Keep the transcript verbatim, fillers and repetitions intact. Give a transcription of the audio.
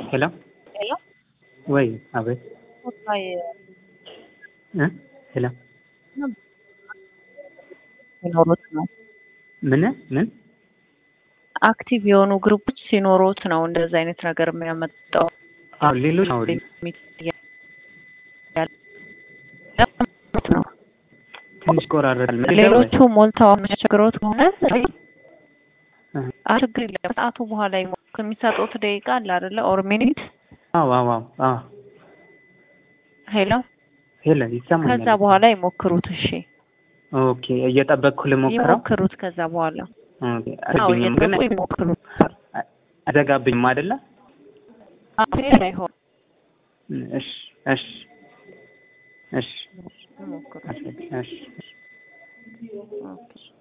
ሄሎ ሄሎ ወይ አቤት ኦታይ እ ሄሎ ሲኖሩት ነው ምን ምን አክቲቭ የሆኑ ግሩፖች ሲኖሩት ነው እንደዛ አይነት ነገር የሚያመጣው። አዎ ሌሎች አዎ ነው ትንሽ ቆራረጣል። ሌሎቹ ሞልተው የሚያስቸግሩት ከሆነ አችግር የለም። ሰዓቱ በኋላ ይሞክር የሚሰጡት ደቂቃ አለ አይደለ? ኦር ሚኒት አዎ አዎ አዎ ሄሎ ሄሎ ይሰማኛል። ከዛ በኋላ ይሞክሩት። እሺ ኦኬ እየጠበቅኩ ልሞክረው። ይሞክሩት ከዛ በኋላ ኦኬ አዎ አድርግኝም ግን ይሞክሩት። አዘጋብኝም አይደለ? አዎ አይሆን። እሺ እሺ እሺ ይሞክሩት። እሺ ኦኬ